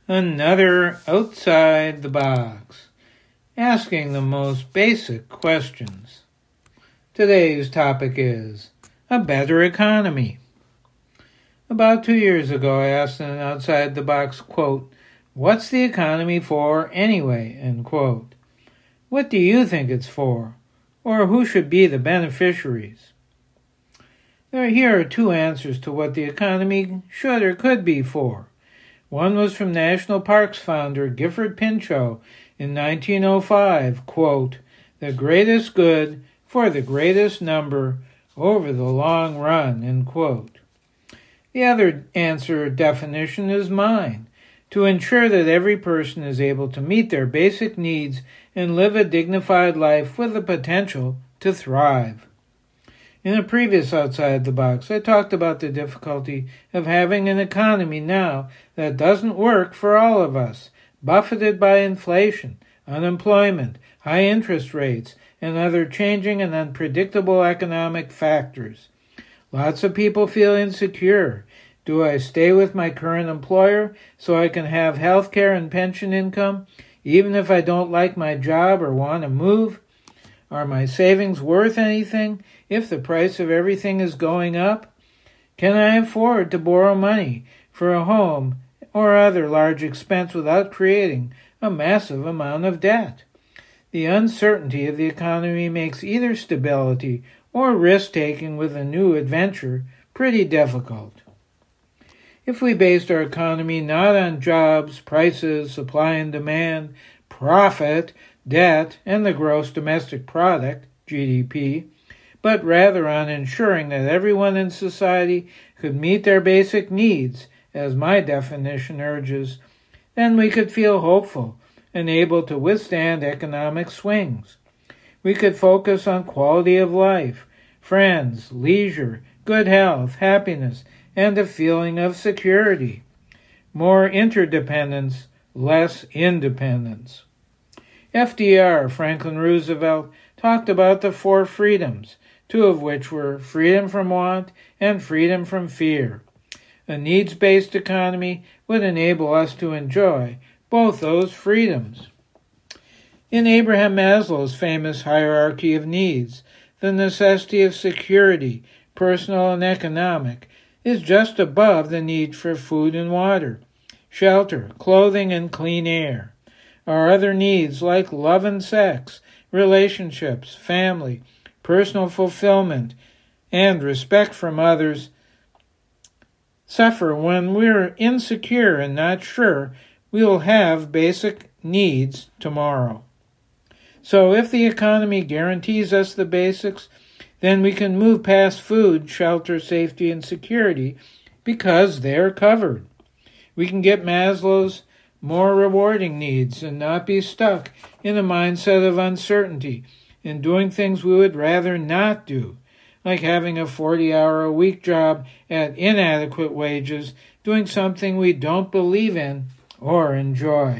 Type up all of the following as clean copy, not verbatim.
Another outside the box, asking the most basic questions. Today's topic is a better economy. About 2 years ago, I asked an outside the box, quote, "What's the economy for anyway?" End quote. What do you think it's for? Or who should be the beneficiaries? Here are two answers to what the economy should or could be for. One was from National Parks founder Gifford Pinchot in 1905, quote, "The greatest good for the greatest number over the long run," end quote. The other answer or definition is mine, to ensure that every person is able to meet their basic needs and live a dignified life with the potential to thrive. In a previous Outside the Box, I talked about the difficulty of having an economy now that doesn't work for all of us, buffeted by inflation, unemployment, high interest rates, and other changing and unpredictable economic factors. Lots of people feel insecure. Do I stay with my current employer so I can have health care and pension income, even if I don't like my job or want to move? Are my savings worth anything if the price of everything is going up? Can I afford to borrow money for a home or other large expense without creating a massive amount of debt? The uncertainty of the economy makes either stability or risk-taking with a new adventure pretty difficult. If we based our economy not on jobs, prices, supply and demand, profit, debt, and the gross domestic product, GDP, but rather on ensuring that everyone in society could meet their basic needs, as my definition urges, then we could feel hopeful and able to withstand economic swings. We could focus on quality of life, friends, leisure, good health, happiness, and a feeling of security. More interdependence, less independence. FDR, Franklin Roosevelt, talked about the 4 freedoms, 2 of which were freedom from want and freedom from fear. A needs-based economy would enable us to enjoy both those freedoms. In Abraham Maslow's famous hierarchy of needs, the necessity of security, personal and economic, is just above the need for food and water, shelter, clothing, and clean air. Our other needs like love and sex, relationships, family, personal fulfillment, and respect from others suffer when we're insecure and not sure we will have basic needs tomorrow. So if the economy guarantees us the basics, then we can move past food, shelter, safety, and security because they're covered. We can get Maslow's more rewarding needs and not be stuck in a mindset of uncertainty and doing things we would rather not do, like having a 40-hour-a-week job at inadequate wages, doing something we don't believe in or enjoy.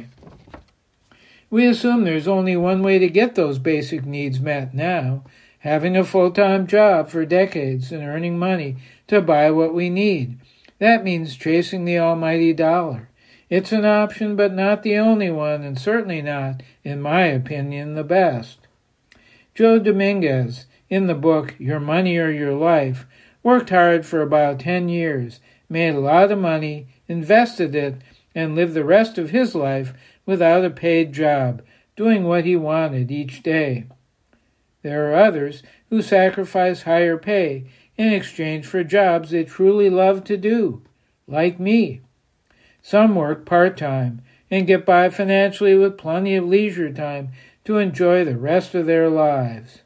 We assume there's only one way to get those basic needs met now, having a full-time job for decades and earning money to buy what we need. That means chasing the almighty dollar. It's an option, but not the only one, and certainly not, in my opinion, the best. Joe Dominguez, in the book Your Money or Your Life, worked hard for about 10 years, made a lot of money, invested it, and lived the rest of his life without a paid job, doing what he wanted each day. There are others who sacrifice higher pay in exchange for jobs they truly love to do, like me. Some work part-time and get by financially with plenty of leisure time to enjoy the rest of their lives.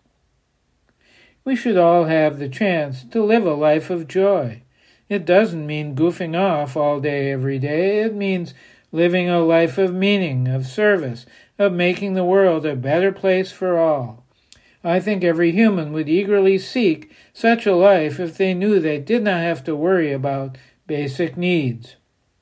We should all have the chance to live a life of joy. It doesn't mean goofing off all day every day. It means living a life of meaning, of service, of making the world a better place for all. I think every human would eagerly seek such a life if they knew they did not have to worry about basic needs.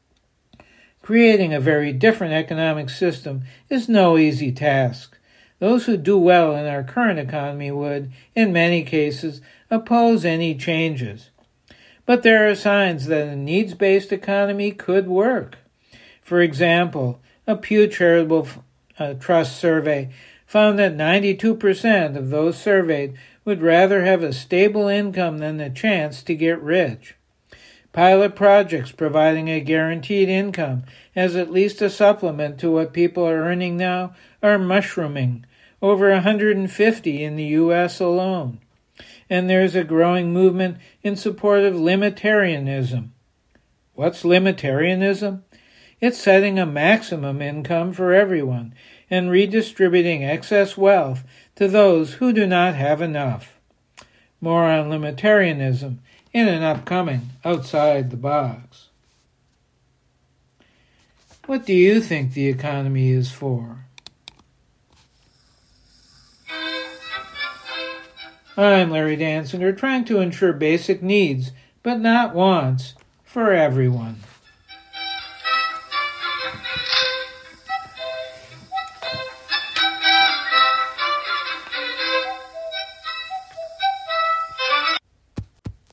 Creating a very different economic system is no easy task. Those who do well in our current economy would, in many cases, oppose any changes. But there are signs that a needs-based economy could work. For example, a Pew Charitable Trust survey found that 92% of those surveyed would rather have a stable income than the chance to get rich. Pilot projects providing a guaranteed income as at least a supplement to what people are earning now are mushrooming, over 150 in the U.S. alone. And there's a growing movement in support of limitarianism. What's limitarianism? It's setting a maximum income for everyone and redistributing excess wealth to those who do not have enough. More on limitarianism in an upcoming Outside the Box. What do you think the economy is for? I'm Larry Dansinger, trying to ensure basic needs, but not wants, for everyone.